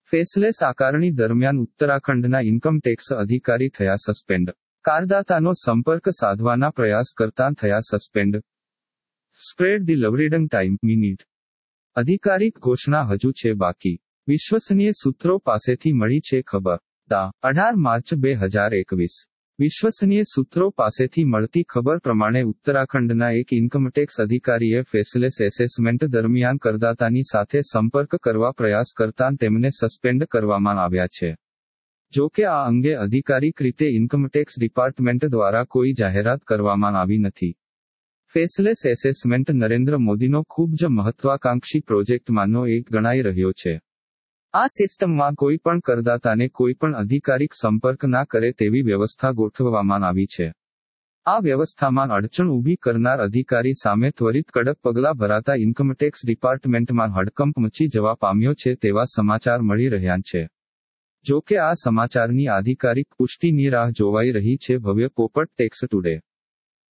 Faceless આકારણી દરમિયાન ઉત્તરાખંડના ઇન્કમ ટેક્સ અધિકારી થયા સસ્પેન્ડ. કરદાતાનો સંપર્ક સાધવાના પ્રયાસ કરતાં થયા સસ્પેન્ડ. સ્પ્રેડ ધી લવરીડંગ ટાઈમ મિનિટ. અધિકારિક ઘોષણા હજુ છે બાકી. વિશ્વસનીય સૂત્રો પાસેથી મળી છે ખબર. તા 18 માર્ચ 2021. વિશ્વસનીય સૂત્રો પાસેથી મળતી ખબર પ્રમાણે ઉત્તરાખંડના એક ઇન્કમટેક્સ અધિકારીએ ફેસલેસ એસેસમેન્ટ દરમિયાન કરદાતાની સાથે સંપર્ક કરવા પ્રયાસ કરતાં તેમને સસ્પેન્ડ કરવામાં આવ્યા છે. જો કે આ અંગે અધિકારિક રીતે ઇન્કમટેક્સ ડિપાર્ટમેન્ટ દ્વારા કોઈ જાહેરાત કરવામાં આવી નથી. ફેસલેસ એસેસમેન્ટ નરેન્દ્ર મોદીનો ખૂબ જ મહત્વાકાંક્ષી પ્રોજેક્ટમાંનો એક ગણાઈ રહ્યો છે. આ સિસ્ટમમાં કોઈ પણ કરદાતાને કોઈ પણ અધિકારિક સંપર્ક ના કરે તેવી વ્યવસ્થા ગોઠવવામાં આવી છે. આ વ્યવસ્થામાં અડચણ ઊભી કરનાર અધિકારી સામે ત્વરિત કડક પગલાં ભરાતા ઇન્કમટેક્સ ડિપાર્ટમેન્ટમાં હડકંપ મચી જવા પામ્યો છે તેવા સમાચાર મળી રહ્યા છે. જો કે આ સમાચારની આધિકારિક પુષ્ટિની રાહ જોવાઈ રહી છે. ભવ્ય પોપટ ટેક્સ ટુડે.